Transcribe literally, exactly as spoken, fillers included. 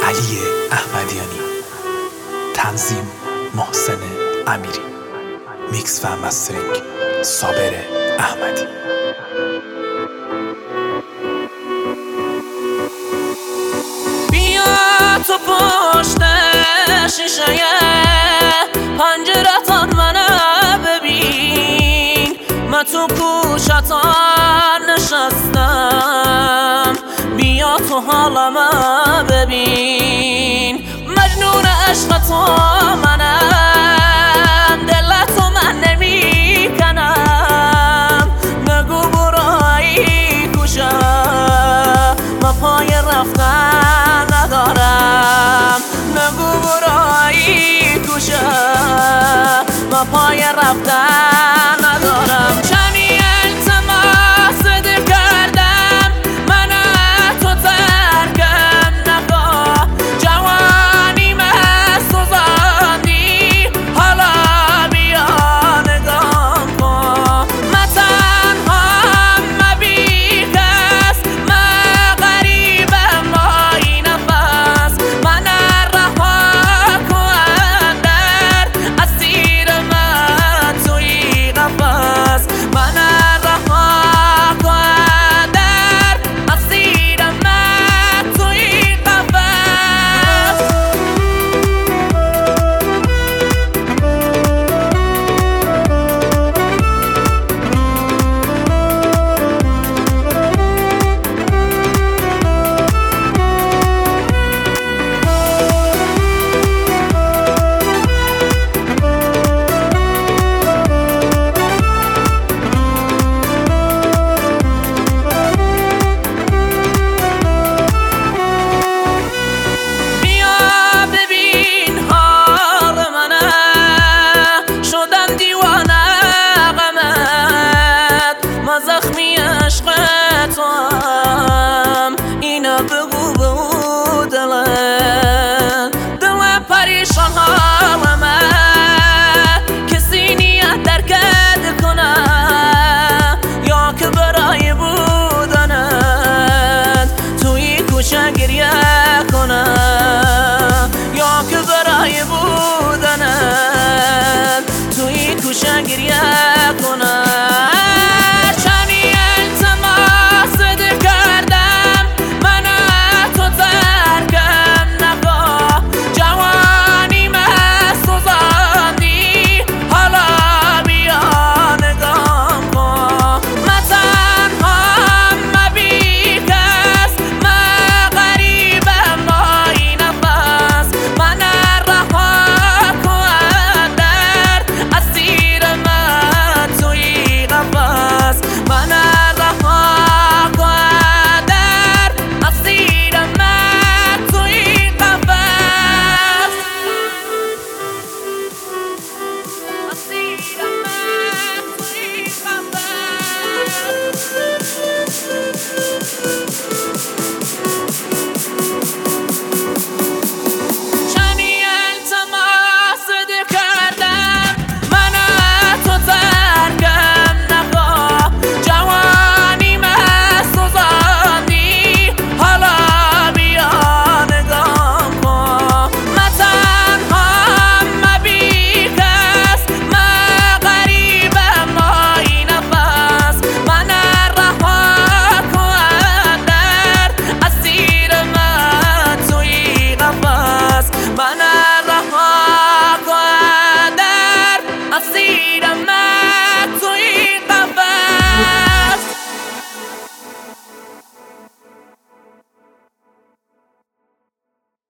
علی احمدیانی، تنظیم محسن امیری، میکس و مسترینگ صابر احمدی. بیا تو پشت شیشه پنجرتان منو ببین، من تو کوچتان نشستم، بیا تو حالمو ببین. مجنون عشق تو منم، دلتو من نمی کنم، نگو برای کجا، من پای رفتن ندارم، نگو برای کجا، من پای رفتن ندارم. چنی التماس دل کردم، من تو ترکم نکن، جوانی مسوزاندی، حالا بیا نگام کن. من تنهام مبی کس، من غریبم با این نفس، من رها کن در اسیر من توی قفس، من رها کن در اسیر من توی قفس. زخمی عشق تو هم اینا بگو بگو دلم، دلم پریشان حالمه، کسی نیت درکت کنه یا که برای بودنت توی کوچه گریه کنه، یا که برای بودنت توی کوچه گریه کنه.